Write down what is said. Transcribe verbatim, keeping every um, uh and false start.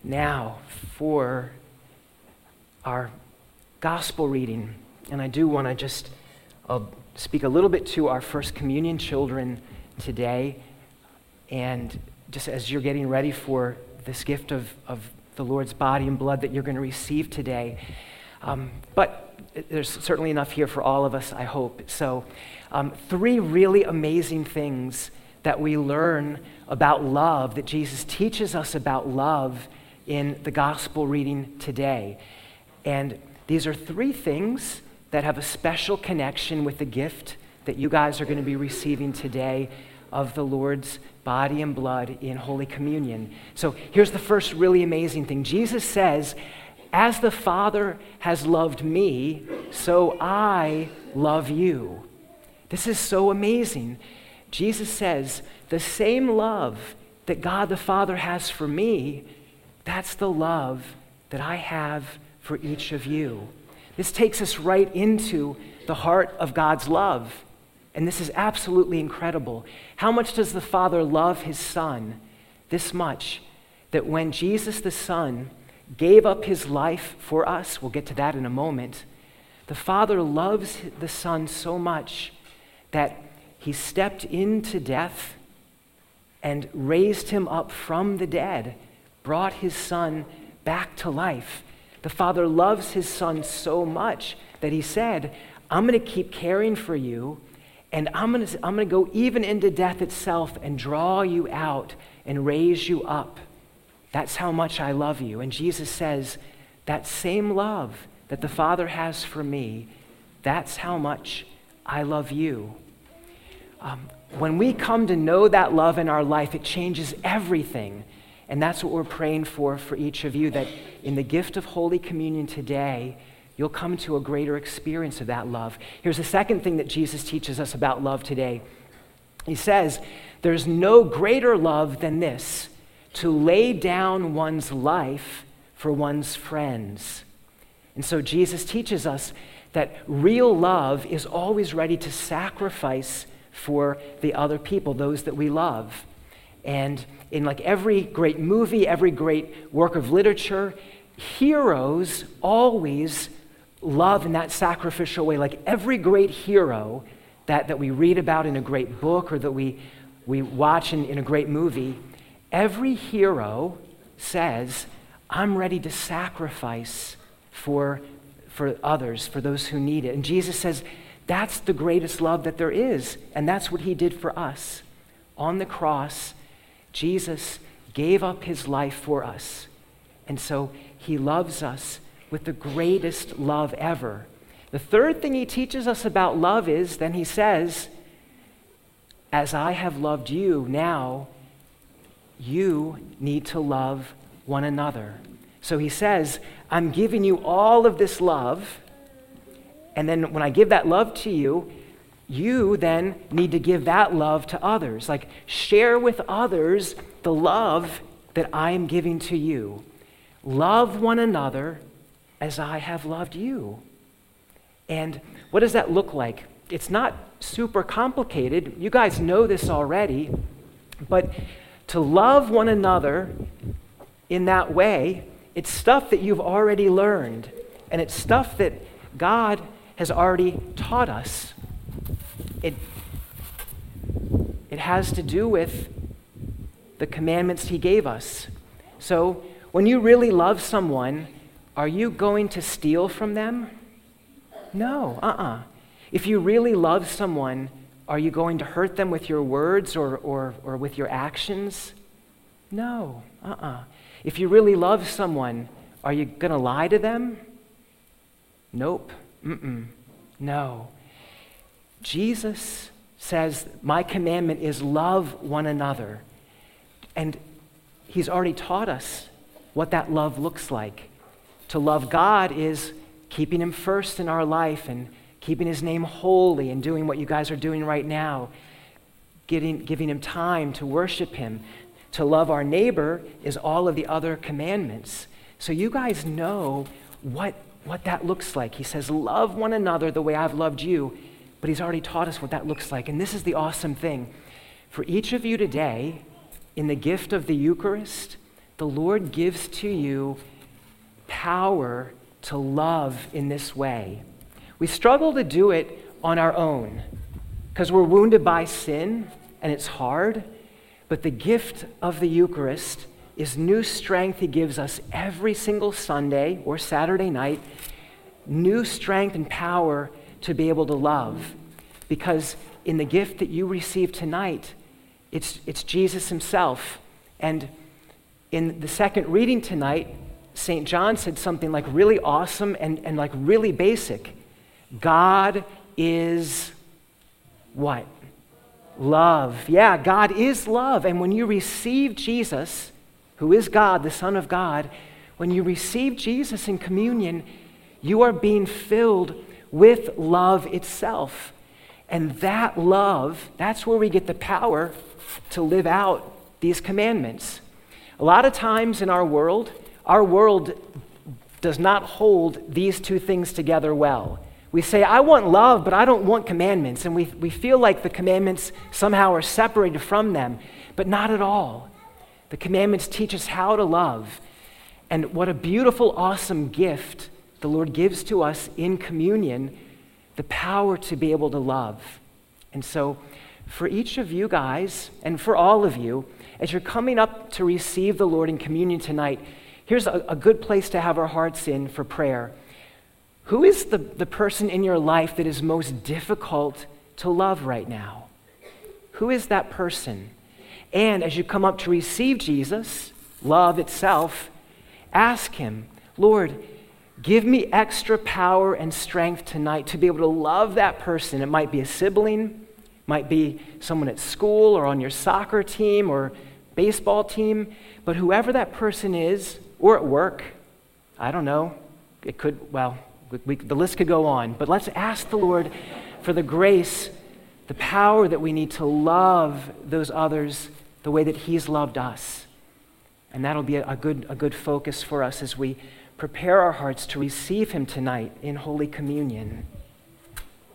now for our gospel reading. And I do want to just I'll speak a little bit to our First Communion children today. And just as you're getting ready for this gift of, of the Lord's body and blood that you're going to receive today. Um, but there's certainly enough here for all of us, I hope. So um, three really amazing things that we learn about love, that Jesus teaches us about love in the gospel reading today. And these are three things that have a special connection with the gift that you guys are going to be receiving today of the Lord's body and blood in Holy Communion. So here's the first really amazing thing. Jesus says, as the Father has loved me, so I love you. This is so amazing. Jesus says, the same love that God the Father has for me, that's the love that I have for each of you. This takes us right into the heart of God's love. And this is absolutely incredible. How much does the Father love his Son? This much, that when Jesus the Son gave up his life for us, we'll get to that in a moment, the Father loves the Son so much that he stepped into death and raised him up from the dead, brought his Son back to life. The Father loves his Son so much that he said, I'm going to keep caring for you, and I'm going to I'm going to go even into death itself and draw you out and raise you up. That's how much I love you. And Jesus says, that same love that the Father has for me, that's how much I love you. Um, when we come to know that love in our life, it changes everything. And that's what we're praying for for each of you, that in the gift of Holy Communion today, you'll come to a greater experience of that love. Here's the second thing that Jesus teaches us about love today. He says, there's no greater love than this, to lay down one's life for one's friends. And so Jesus teaches us that real love is always ready to sacrifice for the other people, those that we love. And in like every great movie, every great work of literature, heroes always love in that sacrificial way. Like every great hero that, that we read about in a great book or that we, we watch in, in a great movie, every hero says, I'm ready to sacrifice for, for others, for those who need it. And Jesus says, that's the greatest love that there is. And that's what he did for us. On the cross, Jesus gave up his life for us. And so he loves us with the greatest love ever. The third thing he teaches us about love is, then he says, as I have loved you, now you need to love one another. So he says, I'm giving you all of this love, and then when I give that love to you, you then need to give that love to others. Like, share with others the love that I am giving to you. Love one another as I have loved you. And what does that look like? It's not super complicated. You guys know this already. But to love one another in that way, it's stuff that you've already learned. And it's stuff that God has already taught us. It, it has to do with the commandments he gave us. So when you really love someone, are you going to steal from them? No, uh-uh. If you really love someone, are you going to hurt them with your words or, or, or with your actions? No, uh-uh. If you really love someone, are you going to lie to them? Nope, mm-mm, no. Jesus says, my commandment is love one another. And he's already taught us what that love looks like. To love God is keeping him first in our life and keeping his name holy and doing what you guys are doing right now, getting, giving him time to worship him. To love our neighbor is all of the other commandments. So you guys know what, what that looks like. He says, love one another the way I've loved you, but he's already taught us what that looks like. And this is the awesome thing. For each of you today, in the gift of the Eucharist, the Lord gives to you power to love in this way. We struggle to do it on our own because we're wounded by sin and it's hard, but the gift of the Eucharist is new strength he gives us every single Sunday or Saturday night, new strength and power to be able to love. Because in the gift that you receive tonight, it's, it's Jesus himself. And in the second reading tonight, Saint John said something like really awesome and, and like really basic. God is what? Love. Yeah, God is love. And when you receive Jesus, who is God, the Son of God, when you receive Jesus in communion, you are being filled with love itself. And that love, that's where we get the power to live out these commandments. A lot of times in our world, our world does not hold these two things together well. We say, I want love, but I don't want commandments. And we, we feel like the commandments somehow are separated from them, but not at all. The commandments teach us how to love. And what a beautiful, awesome gift the Lord gives to us in communion, the power to be able to love. And so for each of you guys, and for all of you, as you're coming up to receive the Lord in communion tonight, here's a, a good place to have our hearts in for prayer. Who is the, the person in your life that is most difficult to love right now? Who is that person? And as you come up to receive Jesus, love itself, ask him, Lord, give me extra power and strength tonight to be able to love that person. It might be a sibling, might be someone at school or on your soccer team or baseball team, but whoever that person is, or at work, I don't know, it could, well, we, the list could go on, but let's ask the Lord for the grace, the power that we need to love those others the way that he's loved us. And that'll be a, a good, a good focus for us as we prepare our hearts to receive him tonight in Holy Communion.